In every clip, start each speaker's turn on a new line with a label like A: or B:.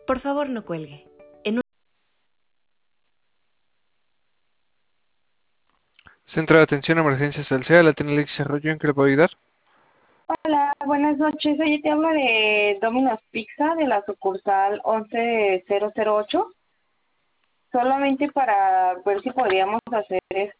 A: Por favor, no cuelgue. En un...
B: Centro de Atención a Emergencias Alsea, la tiene Alexis Arroyo, ¿en qué le puedo ayudar?
C: Hola, buenas noches. Oye, te hablo de Domino's Pizza de la sucursal 11008. Solamente para ver si podríamos hacer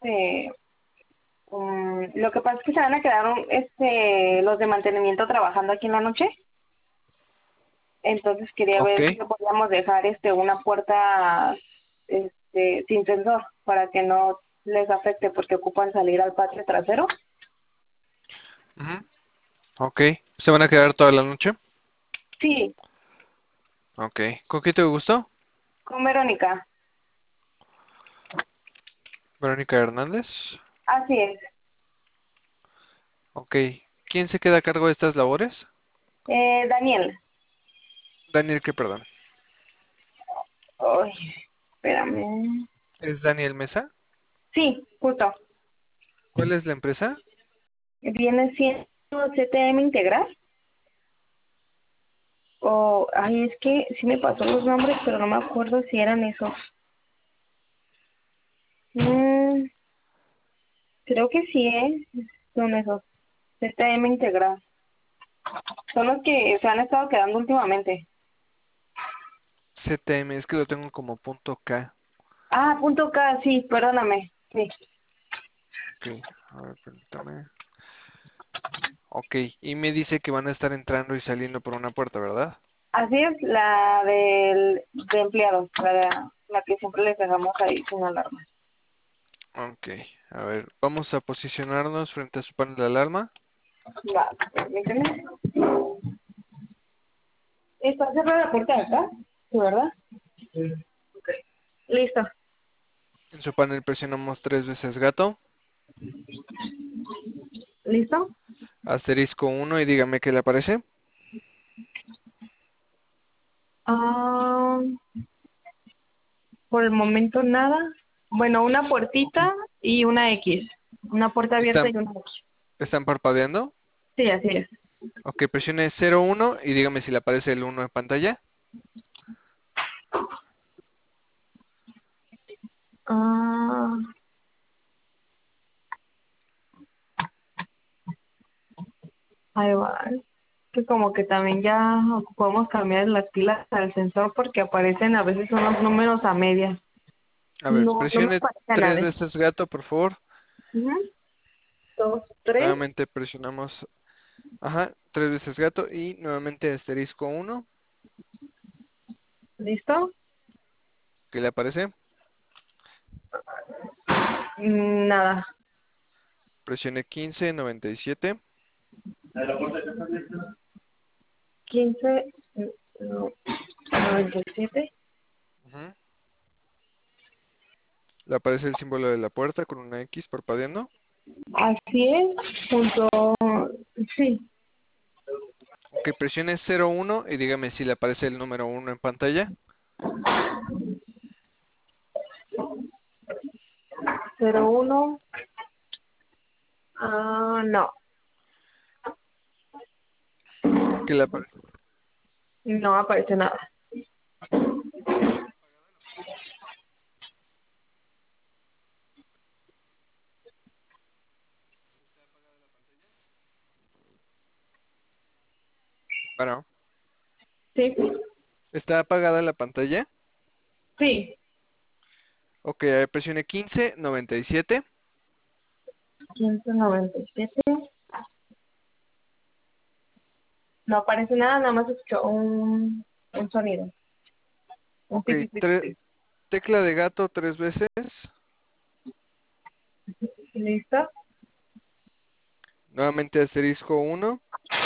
C: lo que pasa es que se van a quedar los de mantenimiento trabajando aquí en la noche. Entonces quería
B: Ok,
C: ver si podíamos dejar una puerta sin sensor para que no les afecte porque ocupan salir al patio trasero.
B: ujú, ok. ¿Se van a quedar toda la noche?
C: Sí,
B: Ok. ¿Con qué te gustó?
C: con Verónica.
B: Verónica Hernández.
C: Así es.
B: Ok. ¿Quién se queda a cargo de estas labores?
C: Daniel.
B: Daniel, ¿qué, perdón?
C: Ay, espérame.
B: ¿Es Daniel Mesa?
C: Sí, justo.
B: ¿Cuál es la empresa?
C: Viene siendo CTM Integral. Ay, es que sí me pasó los nombres, pero no me acuerdo si eran esos. Mm, creo que sí, son esos. CTM Integral. Son los que se han estado quedando últimamente.
B: CTM, es que lo tengo como punto K.
C: Ah, punto K, sí, perdóname. Sí.
B: Ok, a ver, permítame. Ok, y me dice que van a estar entrando y saliendo por una puerta, ¿verdad?
C: Así es, de empleados, la que siempre les dejamos ahí sin alarma.
B: Ok, a ver, vamos a posicionarnos frente a su panel de alarma.
C: Va, permíteme. ¿Está cerrada la puerta de acá? Sí, ¿verdad? Ok. Listo.
B: En su panel presionamos 3 veces gato,
C: ¿Listo?
B: asterisco 1 y dígame qué le aparece.
C: Ah, por el momento nada. Bueno, una puertita y una X. Una puerta abierta
B: ¿Están,
C: y una X.
B: están parpadeando?
C: Sí, así es.
B: Ok, presione 01 y dígame si le aparece el 1 en pantalla.
C: Ah, ahí va. Que como que también ya podemos cambiar las pilas al sensor porque aparecen a veces unos números a medias.
B: A ver,
C: No, no me
B: presione
C: aparece
B: tres
C: nada.
B: veces gato, por favor.
C: Ujú. Dos, tres.
B: Nuevamente presionamos, ajá, 3 veces gato y nuevamente asterisco 1.
C: ¿Listo?
B: ¿Qué le aparece?
C: Nada.
B: Presione 1597.
C: 15, no, 97.
B: Ujú. Le aparece el símbolo de la puerta con una X parpadeando.
C: Así es, junto, sí,
B: Ok, presione 01 y dígame si le aparece el número 1 en pantalla.
C: 01, no,
B: ¿Qué le aparece?
C: no aparece nada.
B: Bueno,
C: Sí,
B: ¿está apagada la pantalla?
C: sí,
B: Ok, a ver, presione 1597.
C: 197, no aparece nada, nada más escucho un sonido, un
B: Ok,
C: pipi, pipi, pipi.
B: tecla de gato 3 veces.
C: ¿Listo?
B: Nuevamente asterisco 1.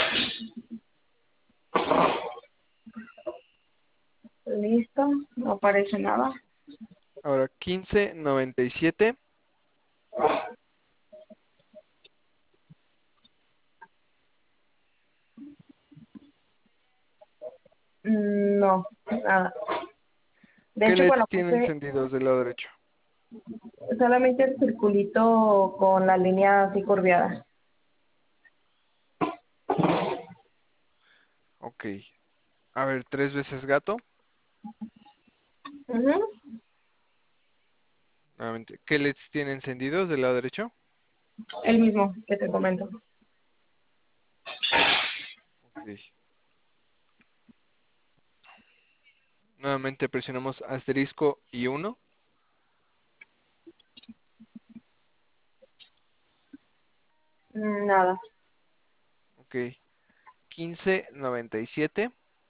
C: ¿Listo? No aparece nada.
B: Ahora 1597.
C: No, nada. De
B: ¿Qué
C: hecho,
B: LEDs
C: cuando
B: tiene
C: puse
B: encendidos del lado derecho?
C: solamente el circulito con la línea así curviada.
B: Ok, a ver, 3 veces gato.
C: Ujú.
B: Nuevamente, ¿qué LEDs tiene encendidos del lado derecho?
C: El mismo que te comento.
B: Ok. Nuevamente presionamos asterisco y 1.
C: Nada.
B: Ok. 1597.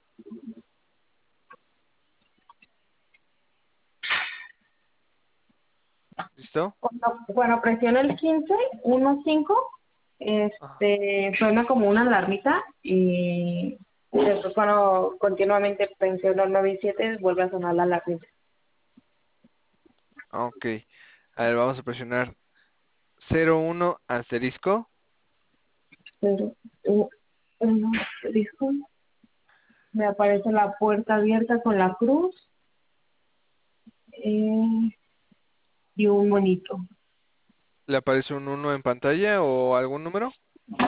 B: ¿Listo?
C: Cuando presiona el 15,
B: Ah,
C: suena como una alarmita y después cuando continuamente presiona el 9 y 7 vuelve a sonar la alarmita.
B: ok. A ver, vamos a presionar 01 asterisco.
C: Pero, uno, asterisco, me aparece la puerta abierta con la cruz eh, y un monito.
B: ¿Le aparece un 1 en pantalla o algún número?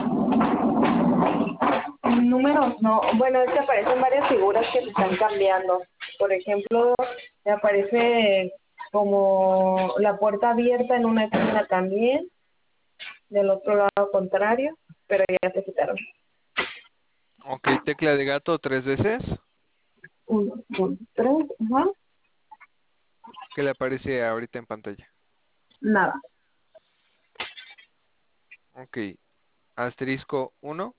C: Números, no. Bueno, es que aparecen varias figuras que se están cambiando. Por ejemplo, me aparece como la puerta abierta en una esquina también, del otro lado contrario, pero ya se quitaron.
B: Ok, tecla de gato 3 veces.
C: Uno, dos, tres, ajá,
B: ¿Qué le aparece ahorita en pantalla?
C: nada.
B: Ok, asterisco 1.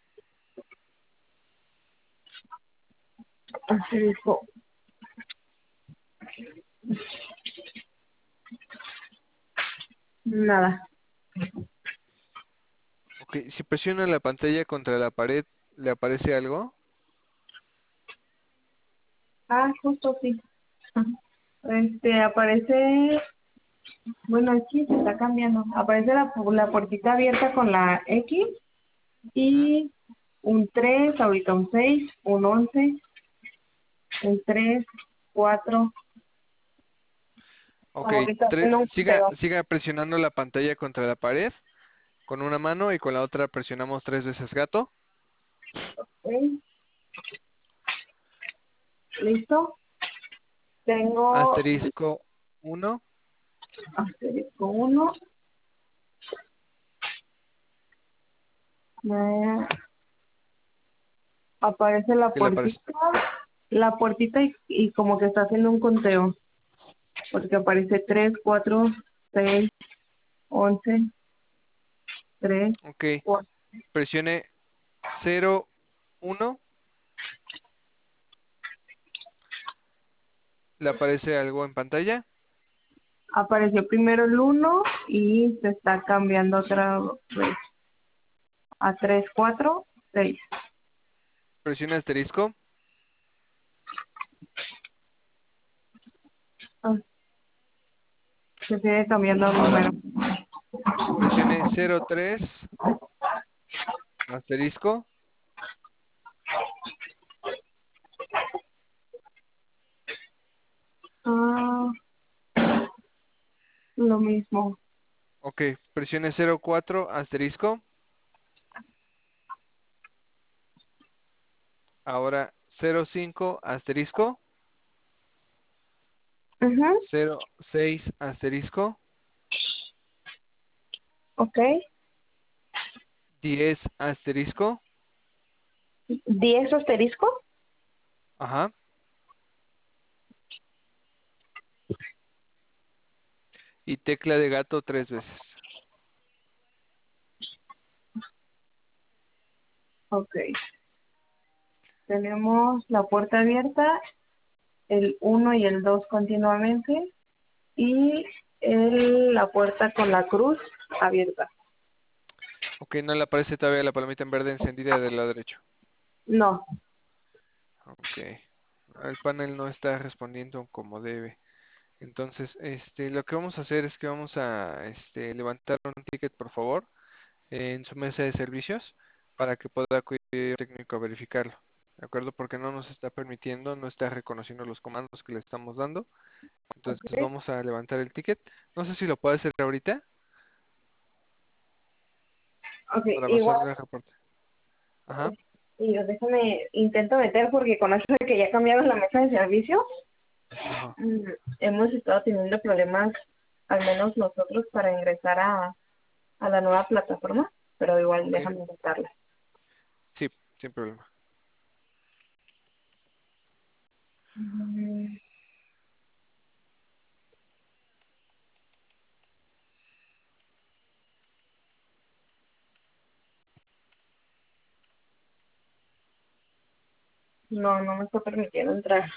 C: Asterisco, nada.
B: Ok, si presiona la pantalla contra la pared, ¿le aparece algo?
C: Ah, justo sí. Aparece, bueno, aquí se está cambiando. Aparece la puertita abierta con la X
B: Ujú.
C: y un 3 ahorita un 6 un 11 un 3 4
B: Ok,
C: como que está haciendo un
B: siga,
C: conteo.
B: siga presionando la pantalla contra la pared con una mano y con la otra presionamos 3 veces gato.
C: Ok, ¿listo? Tengo
B: Asterisco 1.
C: asterisco 1, aparece
B: ¿Qué le aparece?
C: la puertita y como que está haciendo un conteo, porque aparece 3 4 6 11 3
B: Ok,
C: 4.
B: presione 01. ¿Le aparece algo en pantalla?
C: Apareció primero el 1 y se está cambiando otra vez a 3 4 6.
B: Presione asterisco.
C: Ah, se sigue cambiando el
B: Ahora
C: número.
B: presione 03 asterisco.
C: Ah, lo mismo.
B: Ok, presione 04 asterisco. Ahora 05 asterisco.
C: Ujú,
B: 06 asterisco.
C: ok.
B: 10 asterisco.
C: 10 asterisco.
B: Ajá. Y tecla de gato 3 veces.
C: Ok. Tenemos la puerta abierta, el 1 y el 2 continuamente y la puerta con la cruz abierta.
B: Ok, no le aparece todavía la palomita en verde encendida del lado derecho.
C: No.
B: Ok. El panel no está respondiendo como debe. Entonces, lo que vamos a hacer es que vamos a levantar un ticket, por favor, en su mesa de servicios para que pueda acudir el técnico a verificarlo. ¿De acuerdo? Porque no nos está permitiendo, no está reconociendo los comandos que le estamos dando.
C: Ok.
B: Entonces vamos a levantar el ticket. No sé si lo puede hacer ahorita
C: Ok,
B: para
C: igual.
B: pasarle el reporte. Ajá.
C: Y yo déjame, intento meter porque con eso de que ya cambiaron la mesa de servicio,
B: Ajá.
C: hemos estado teniendo problemas, al menos nosotros, para ingresar a la nueva plataforma, pero igual
B: Ok.
C: déjame intentarla.
B: Sí, sin problema.
C: Mm, No, no me está permitiendo entrar.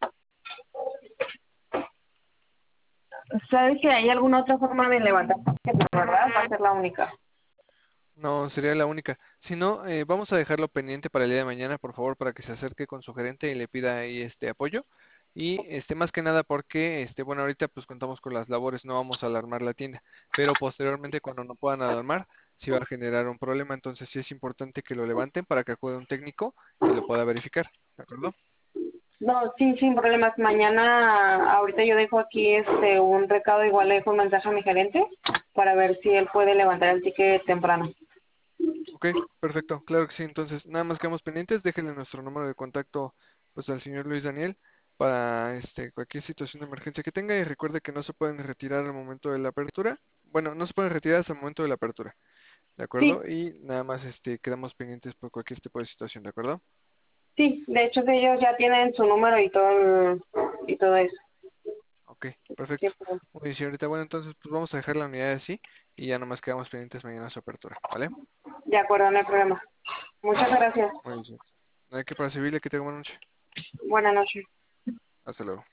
C: ¿Sabes que hay alguna otra forma de levantar tarjetas, verdad? Va a ser la única.
B: No, sería la única. Si no, vamos a dejarlo pendiente para el día de mañana, por favor, para que se acerque con su gerente y le pida ahí apoyo. Y más que nada porque bueno, ahorita pues contamos con las labores, no vamos a alarmar la tienda, pero posteriormente cuando no puedan alarmar, sí va a generar un problema, entonces sí es importante que lo levanten para que acude un técnico y lo pueda verificar, ¿de acuerdo?
C: No, sí, sin problemas. Mañana, ahorita yo dejo aquí un recado, igual le dejo un mensaje a mi gerente para ver si él puede levantar el ticket temprano.
B: Ok, perfecto, claro que sí. Entonces, nada más quedamos pendientes, déjenle nuestro número de contacto pues al señor Luis Daniel para cualquier situación de emergencia que tenga y recuerde que no se pueden retirar al momento de la apertura. Bueno, no se pueden retirar hasta el momento de la apertura, ¿de
C: Sí,
B: acuerdo? Y nada más quedamos pendientes por cualquier tipo de situación, ¿de acuerdo?
C: sí, de hecho ellos ya tienen su número y y todo eso.
B: Ok, perfecto.
C: Sin problema.
B: Muy bien, señorita. Bueno, entonces pues vamos a dejar la unidad así y ya nomás quedamos pendientes mañana a su apertura, ¿vale?
C: De acuerdo, no hay problema. Muchas gracias.
B: Muy bien, señorita. No hay que para servirle, que tenga buena noche.
C: Buenas noches.
B: Hasta luego.